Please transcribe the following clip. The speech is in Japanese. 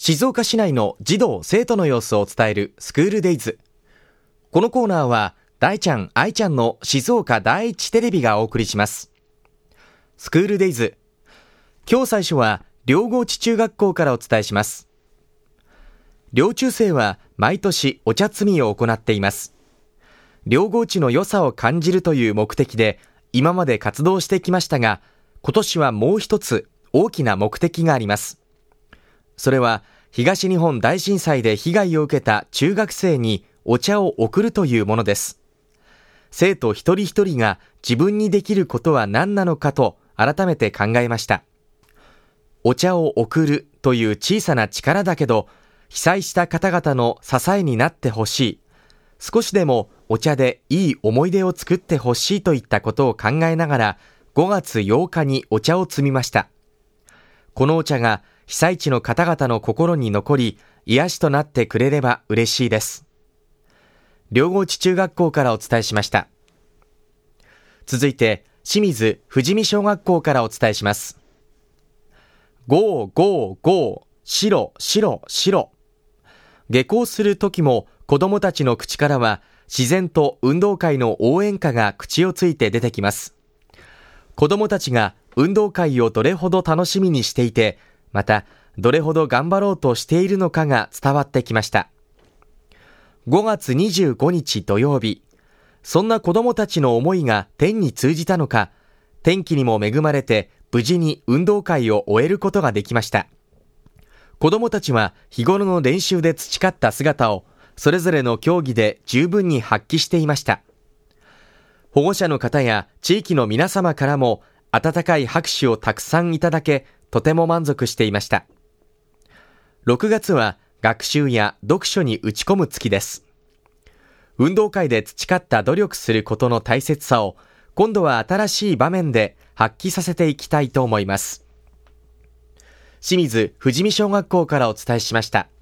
静岡市内の児童生徒の様子を伝えるスクールデイズ。このコーナーは大ちゃん愛ちゃんの静岡第一テレビがお送りします。スクールデイズ、今日最初は両郷地中学校からお伝えします。両中生は毎年お茶摘みを行っています。両郷地の良さを感じるという目的で今まで活動してきましたが、今年はもう一つ大きな目的があります。それは東日本大震災で被害を受けた中学生にお茶を贈るというものです。生徒一人一人が自分にできることは何なのかと改めて考えました。お茶を贈るという小さな力だけど、被災した方々の支えになってほしい。少しでもお茶でいい思い出を作ってほしいといったことを考えながら、5月8日にお茶を摘みました。このお茶が被災地の方々の心に残り、癒しとなってくれれば嬉しいです。両郷地中学校からお伝えしました。続いて、清水富士見小学校からお伝えします。ゴーゴーゴー、白白白。下校する時も子どもたちの口からは自然と運動会の応援歌が口をついて出てきます。子どもたちが運動会をどれほど楽しみにしていて、またどれほど頑張ろうとしているのかが伝わってきました。5月25日土曜日、そんな子どもたちの思いが天に通じたのか、天気にも恵まれて無事に運動会を終えることができました。子どもたちは日頃の練習で培った姿をそれぞれの競技で十分に発揮していました。保護者の方や地域の皆様からも温かい拍手をたくさんいただけ、とても満足していました。6月は学習や読書に打ち込む月です。運動会で培った努力することの大切さを今度は新しい場面で発揮させていきたいと思います。清水富士見小学校からお伝えしました。